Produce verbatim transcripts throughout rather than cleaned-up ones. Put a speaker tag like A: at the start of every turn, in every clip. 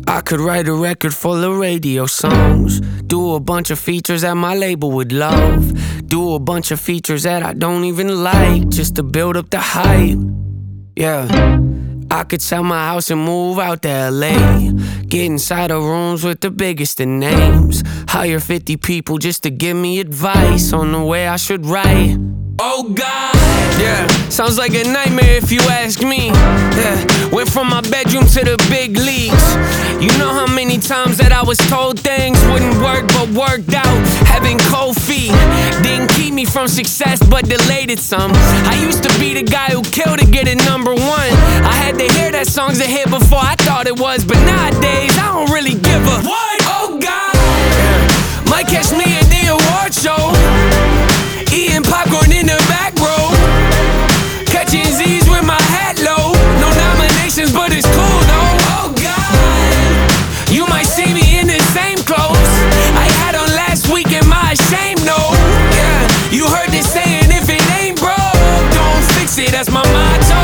A: I could write a record full of radio songs, do a bunch of features that my label would love, do a bunch of features that I don't even like, just to build up the hype. Yeah, I could sell my house and move out to L A, get inside of rooms with the biggest of names, hire fifty people just to give me advice on the way I should write. Oh God, yeah, sounds like a nightmare if you ask me. Yeah, went from my bedroom to the big leagues. You know how many times that I was told things wouldn't work but worked out. Having cold feet didn't keep me from success but delayed it some. I used to be the guy who killed to get it number one. I had to hear that song's a hit before I thought it was, but nowadays I don't really give a what? Oh God, yeah. Might catch me at the award show, eating popcorn in the back row, catching Z's with my hat low. No nominations, but it's cool though. Oh God, you might see me in the same clothes I had on last week in my shame no. Yeah, you heard this saying, if it ain't broke, don't fix it, that's my motto.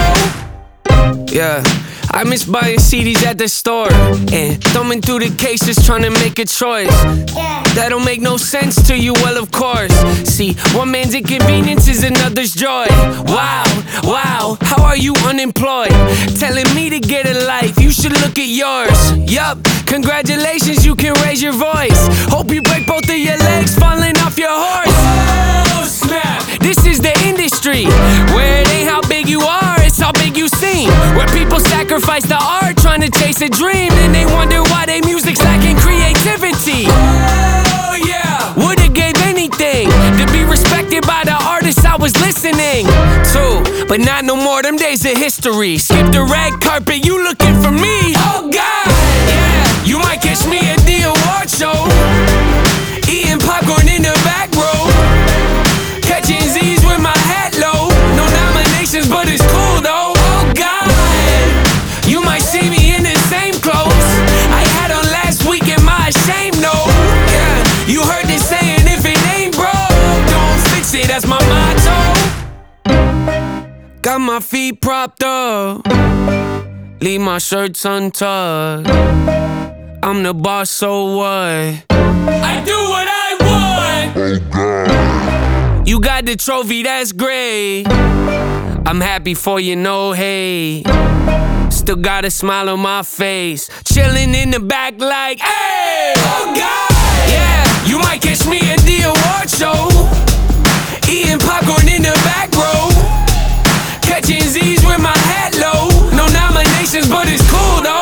A: Yeah, I miss buying C Ds at the store and thumbing through the cases trying to make a choice. That don't make no sense to you, well of course. See, one man's inconvenience is another's joy. Wow, wow, how are you unemployed? Telling me to get a life, you should look at yours. Yup, congratulations, you can raise your voice. Hope you break both of your legs falling off your horse. Oh snap, this is the industry where it ain't how big you are, it's how big you seem. Where people sacrifice the art trying to chase a dream, and they wonder why their music's lacking creativity. Oh yeah, would've gave anything to be respected by the artists I was listening to, but not no more, them days of history. Skip the red carpet, you looking for me. Oh God, yeah, you might catch me at the award show, eating popcorn in the back row, catching Z's with my hat low. No nominations, but it's cool though. Oh God, you might see me in the same clothes I had on last week in my shame no. Yeah, you heard this saying, if it ain't broke, don't fix it, that's my motto. Got my feet propped up, leave my shirts untucked. I'm the boss, so what? I do what I want. Oh God, you got the trophy, that's great. I'm happy for you, no hate. Still got a smile on my face, chilling in the back like, hey! Oh God, yeah, you might catch me at the award show, eating popcorn in the back row, catching Z's with my hat low. No nominations, but it's cool though.